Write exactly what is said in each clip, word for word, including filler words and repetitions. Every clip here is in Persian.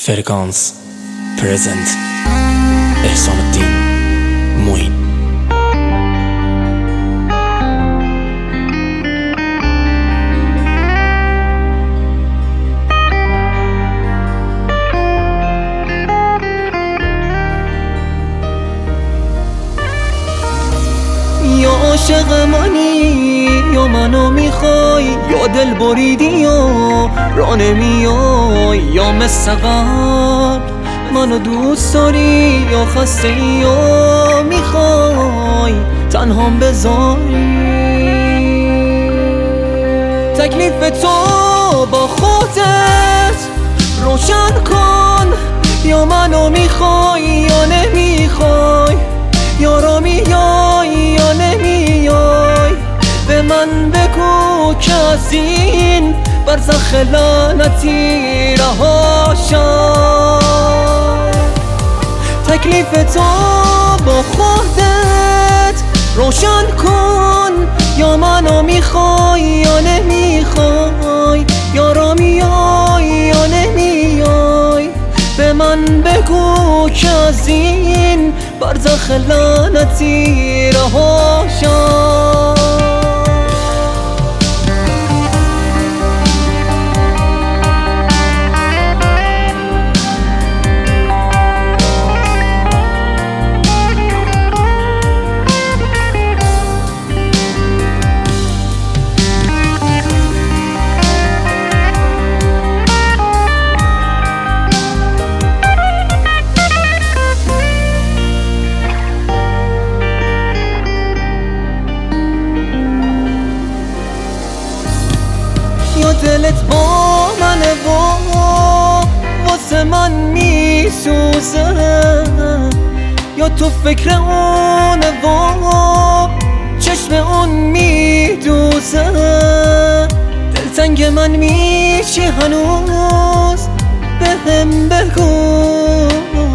فرکانس پرزنت احسان الدین معین. یا عاشق منی یا منو میخوای، یا دل بریدی یا را نمیای، یا مثل قبل منو دوست داری یا خسته ای یا میخوای تنهام بذاری. تکلیف تو با خودت روشن کن، یا منو میخوای یا نمیخوای، یا را میای یا نمیای. به من بگو که از این برزخ لعنتی رها شم. تکلیف تو با خودت روشن کن، یا منو میخوای یا نمیخوای، یا را میای یا نمیای. به من بگو که از این برزخ لعنتی رها شم. یا دلت با منه و واسه من میسوزه، یا تو فکر اونه و چشم اون میدوزه. دلتنگ من میشی هنوز بهم بگو،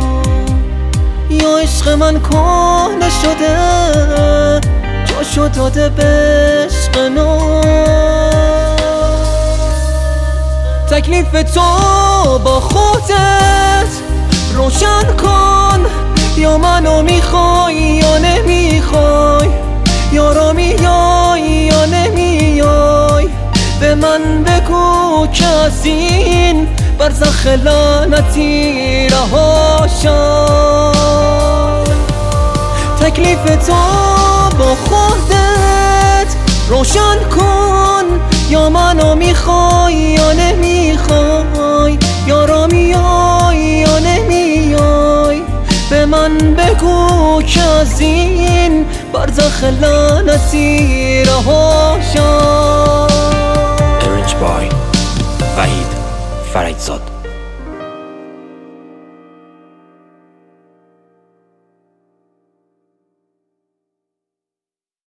یا عشق من کهنه شده جاشو داده به عشق نو. تکلیف تو با خودت روشن کن، یا منو میخوای یا نمیخوای، یا را میای یا نمیای. به من بگو که از این برزخ لعنتی رها شم. تکلیف تو با خودت روشن کن، یا منو میخوای یا نمیخوای، یا را میای یا نمیای. به من بگو که از این برزخ لعنتی رها شم.